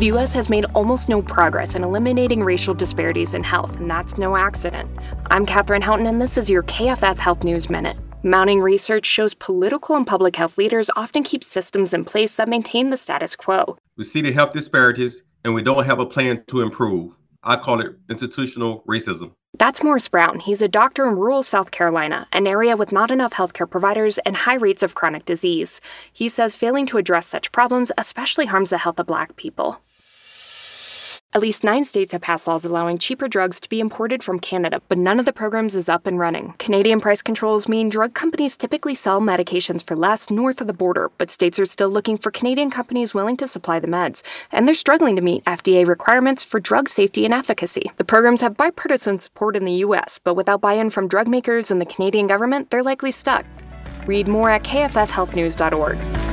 The U.S. has made almost no progress in eliminating racial disparities in health, and that's no accident. I'm Katherine Houghton, and this is your KFF Health News Minute. Mounting research shows political and public health leaders often keep systems in place that maintain the status quo. We see the health disparities, and we don't have a plan to improve. I call it institutional racism. That's Morris Brown. He's a doctor in rural South Carolina, an area with not enough healthcare providers and high rates of chronic disease. He says failing to address such problems especially harms the health of Black people. At least 9 states have passed laws allowing cheaper drugs to be imported from Canada, but none of the programs is up and running. Canadian price controls mean drug companies typically sell medications for less north of the border, but states are still looking for Canadian companies willing to supply the meds, and they're struggling to meet FDA requirements for drug safety and efficacy. The programs have bipartisan support in the U.S., but without buy-in from drug makers and the Canadian government, they're likely stuck. Read more at kffhealthnews.org.